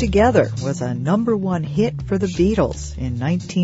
Together was a #1 hit for the Beatles in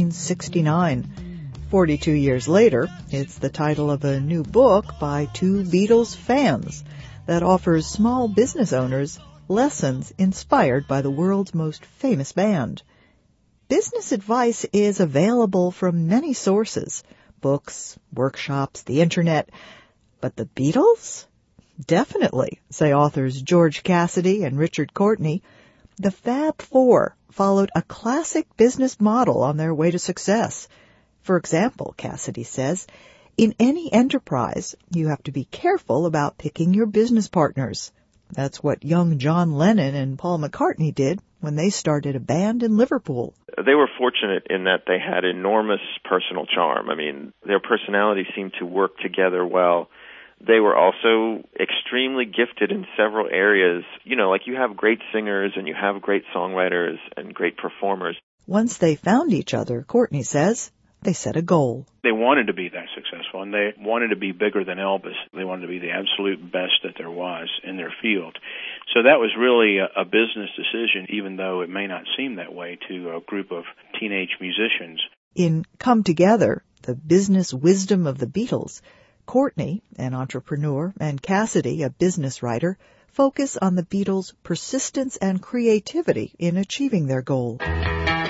1969. 42 years later, it's the title of a new book by two Beatles fans that offers small business owners lessons inspired by the world's most famous band. Business advice is available from many sources: books, workshops, the internet. But the Beatles? Definitely, say authors George Cassidy and Richard Courtney. The Fab Four followed a classic business model on their way to success. For example, Cassidy says, in any enterprise, you have to be careful about picking your business partners. That's what young John Lennon and Paul McCartney did when they started a band in Liverpool. They were fortunate in that they had enormous personal charm. I mean, their personalities seemed to work together well. They were also extremely gifted in several areas. You know, like you have great singers and you have great songwriters and great performers. Once they found each other, Courtney says, they set a goal. They wanted to be that successful, and they wanted to be bigger than Elvis. They wanted to be the absolute best that there was in their field. So that was really a business decision, even though it may not seem that way to a group of teenage musicians. In Come Together, the business wisdom of the Beatles, Courtney, an entrepreneur, and Cassidy, a business writer, focus on the Beatles' persistence and creativity in achieving their goal. Come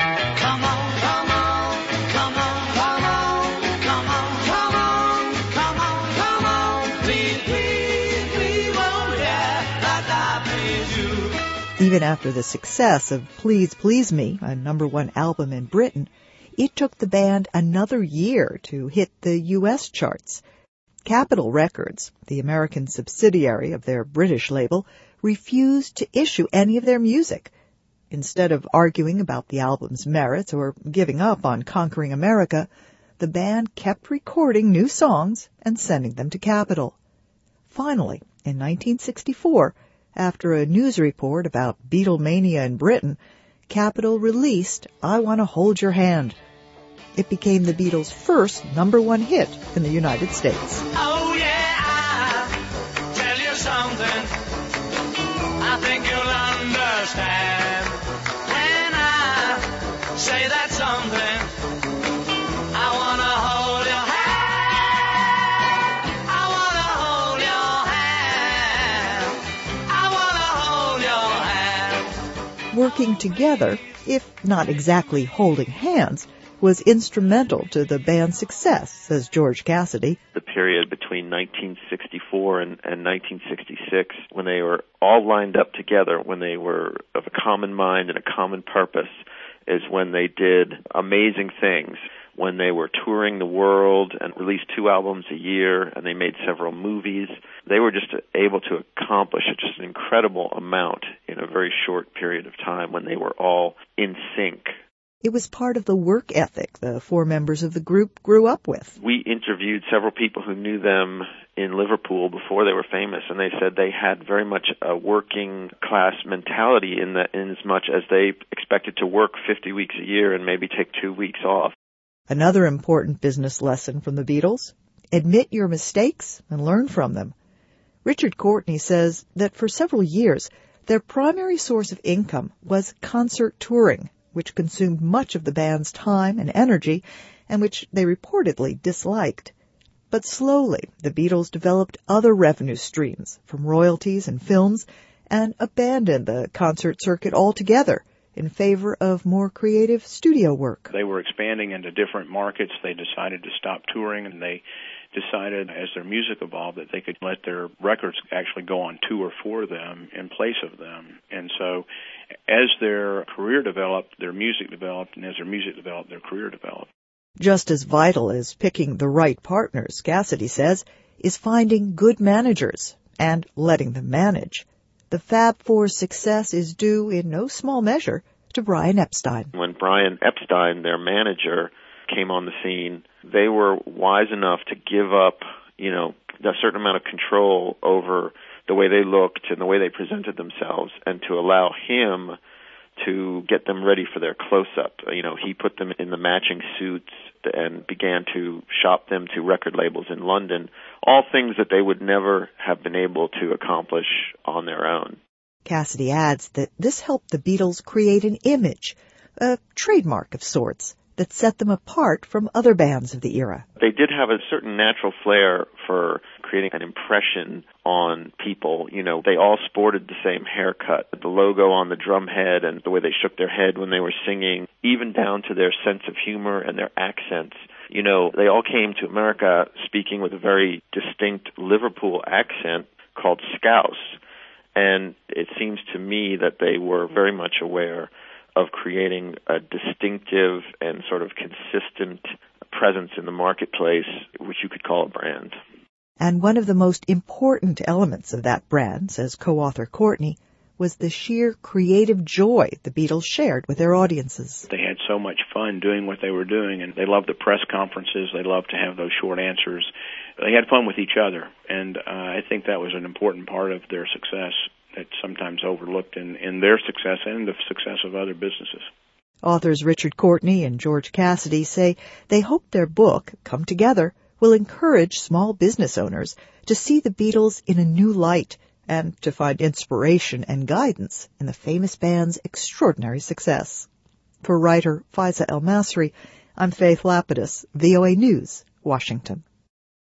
on, come on, come on, come on, come on, come on, come on, come on, please, please, please, oh yeah, that I please you. Even after the success of Please Please Me, a #1 album in Britain, it took the band another year to hit the U.S. charts. Capitol Records, the American subsidiary of their British label, refused to issue any of their music. Instead of arguing about the album's merits or giving up on conquering America, the band kept recording new songs and sending them to Capitol. Finally, in 1964, after a news report about Beatlemania in Britain, Capitol released I Want to Hold Your Hand. It became the Beatles' first #1 hit in the United States. Oh yeah, I'll tell you something I think you'll understand. When I say that something, I want to hold your hand. I want to hold your hand. I want to hold your hand. Working together, if not exactly holding hands, was instrumental to the band's success, says George Cassidy. The period between 1964 and 1966, when they were all lined up together, when they were of a common mind and a common purpose, is when they did amazing things. When they were touring the world and released 2 albums a year, and they made several movies, they were just able to accomplish just an incredible amount in a very short period of time when they were all in sync. It was part of the work ethic the 4 members of the group grew up with. We interviewed several people who knew them in Liverpool before they were famous, and they said they had very much a working class mentality in as much as they expected to work 50 weeks a year and maybe take 2 weeks off. Another important business lesson from the Beatles: admit your mistakes and learn from them. Richard Courtney says that for several years, their primary source of income was concert touring, which consumed much of the band's time and energy, and which they reportedly disliked. But slowly, the Beatles developed other revenue streams from royalties and films, and abandoned the concert circuit altogether in favor of more creative studio work. They were expanding into different markets. They decided to stop touring, and they decided as their music evolved that they could let their records actually go on tour for them in place of them. And so as their career developed, their music developed, and as their music developed, their career developed. Just as vital as picking the right partners, Cassidy says, is finding good managers and letting them manage. The Fab Four's success is due in no small measure to Brian Epstein. When Brian Epstein, their manager, came on the scene, they were wise enough to give up, a certain amount of control over the way they looked and the way they presented themselves, and to allow him to get them ready for their close-up. He put them in the matching suits and began to shop them to record labels in London, all things that they would never have been able to accomplish on their own. Cassidy adds that this helped the Beatles create an image, a trademark of sorts, that set them apart from other bands of the era. They did have a certain natural flair for creating an impression on people. You know, they all sported the same haircut, the logo on the drum head and the way they shook their head when they were singing, even down to their sense of humor and their accents. You know, they all came to America speaking with a very distinct Liverpool accent called Scouse. And it seems to me that they were very much aware of creating a distinctive and sort of consistent presence in the marketplace, which you could call a brand. And one of the most important elements of that brand, says co-author Courtney, was the sheer creative joy the Beatles shared with their audiences. They had so much fun doing what they were doing, and they loved the press conferences. They loved to have those short answers. They had fun with each other, and I think that was an important part of their success that's sometimes overlooked in their success and the success of other businesses. Authors Richard Courtney and George Cassidy say they hope their book, Come Together, will encourage small business owners to see the Beatles in a new light and to find inspiration and guidance in the famous band's extraordinary success. For writer Faiza El Masri, I'm Faith Lapidus, VOA News, Washington.